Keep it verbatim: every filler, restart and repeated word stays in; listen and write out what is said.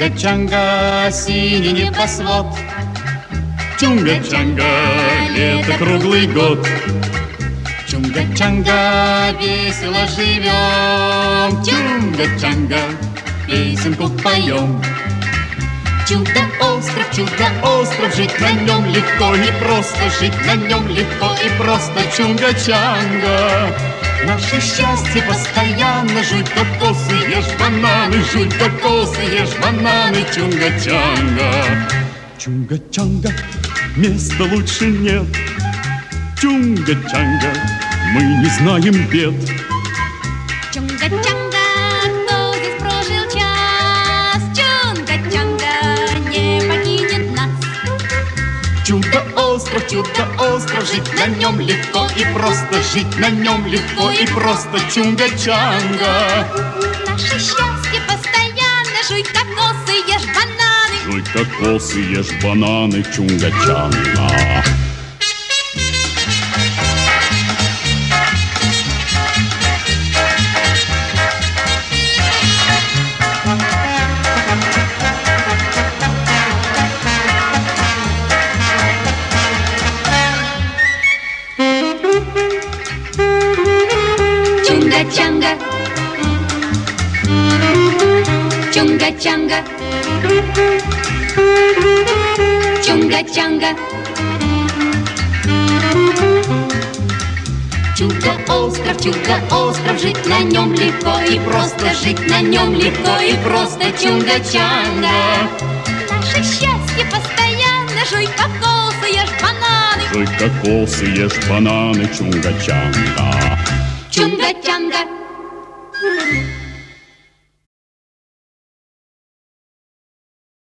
Чунга-чанга, синий небосвод. Чунга-чанга, лето круглый год. Чунга-чанга, весело живем. Чунга-чанга, песенку поем. Чудо-остров, чудо-остров, жить на нем легко и просто, жить на нем легко и просто. Чунга-чанга, наше счастье постоянно. Жуй кокосы, ешь бананы, жуй кокосы, ешь бананы. Чунга-чанга. Чунга-чанга, места лучше нет. Чунга-чанга, мы не знаем бед. Чунга-чанга, кто здесь прожил час? Чунга-чанга не покинет нас. Чудо-остров, чудо-остров, жить на нем легко и просто, жить на нем легко и просто. Чунга-чанга. Наше счастье постоянно. Жуй кокосы, ешь бананы. Жуй кокосы, ешь бананы. Чунга-чанга. Чунга-чанга, чунга-чанга, чунга-чанга. Чудо-остров, чудо-остров, жить на нем легко и просто, жить на нем легко и просто. Чунга-чанга. Наше счастье постоянно. Жуй кокосы, ешь бананы. Жуй кокосы, ешь бананы. Чунга-чанга. Чунга-чанга.